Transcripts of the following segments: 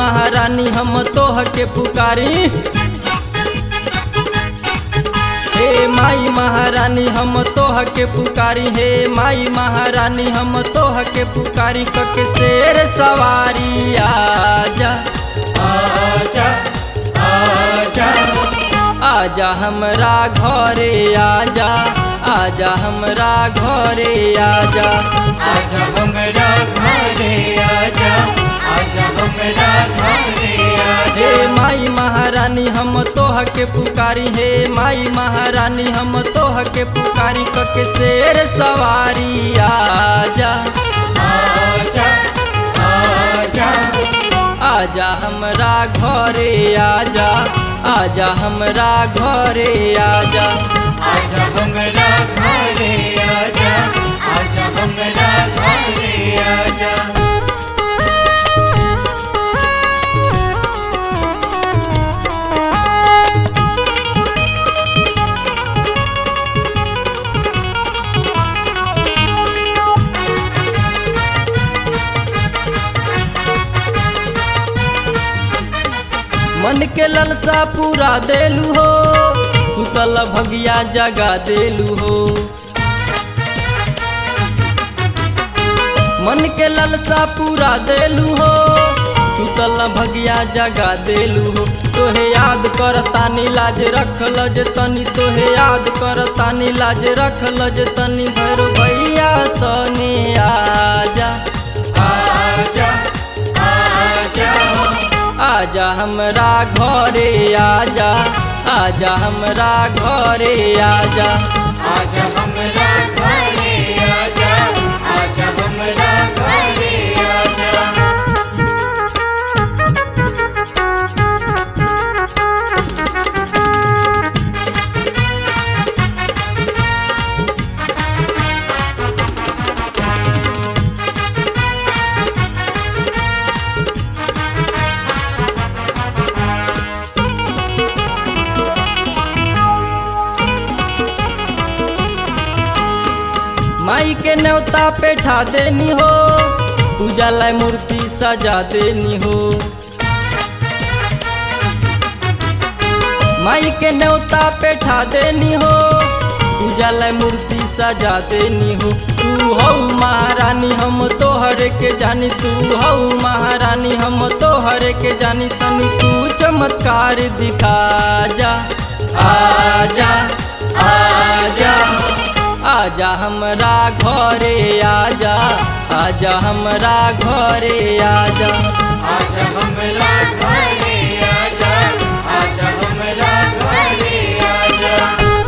महारानी हम तोह के पुकारी। हे माई महारानी हम तोह के पुकारी। हे माई महारानी हम तोह के पुकारी। कके शेर सवारी आजा आजा आजा आजा हमरा घरे आजा। आजा हमरा घरे आजा। आजा हमरा घरे आजा। आजा हमरा घरे आजा। हे माई महारानी हम तोह के पुकारी। हे माई महारानी हम तोह के पुकारी। कके शेर सवारी आजा आजा आजा आजा हमरा घरे आजा। आजा हमरा घरे आजा। आजा हमरा घरे आजा। आजा हमरा घरे आजा। मन के ललसा पूरा देलू हो। सुतल भगिया जगा देलू हो। मन के ललसा पूरा देलू हो। सुतल भगिया जगा देलू हो। तोहे याद करतानी लाज रखल जे तनी। तोहे याद करतानी लाज रखल जे तनी। भैरो भैया सने आजा आजा आजा आजा हमरा घरे आजा। आजा हमरा घरे आजा। आजा हमरा घरे आजा। आजा हमरा घरे आजा। माई के न्योता पे ठा देनी हो। पूजा लाई मूर्ति सजा देनी हो। माई के न्योता पे ठा देनी हो। पूजा लाई मूर्ति सजा देनी हो। तू हऊ महारानी हम तोहरे के जानी। तू हऊ महारानी हम तोहरे के जानी। तनी तू चमत्कार दिखा जा। आजा आजा आजा हमरा घरे आजा। आजा हमरा घरे आजा। आजा हमरा घरे आजा। आजा हमरा घरे आजा।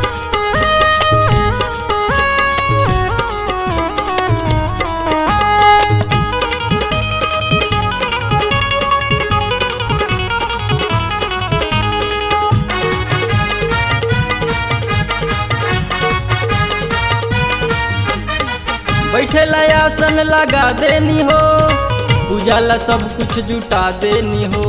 बैठे ला आसन लगा देनी हो। पूजा ला सब कुछ जुटा देनी हो।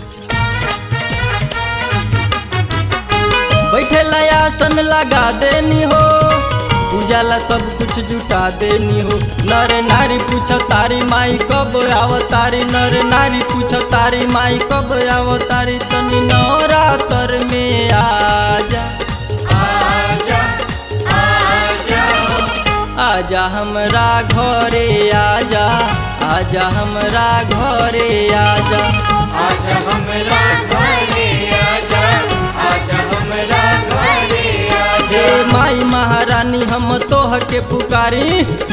बैठे ला आसन लगा देनी हो। पूजा ला सब कुछ जुटा देनी हो। नर नारी पूछ तारी माई कब अवतारी। नर नारी पूछ तारी माई कब अवतारी। तनी नवरात्र में आजा आजा आजा आजा हमरा घरे आजा। आजा हमरा घरे आजा। आजा हमरा घरे आजा। आजा हमरा घरे आजा। हे माई महारानी हम तोह के पुकारी।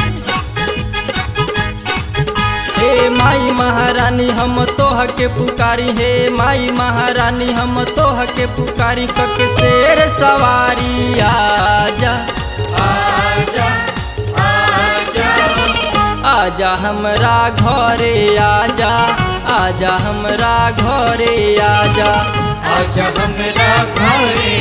हे माई महारानी हम तोह के पुकारी। हे माई महारानी हम तोह के पुकारी। कके शेर सवारी आजा आजा आजा आजा हमरा घरे आजा। आजा हमरा घरे आजा। आजा हमरा घरे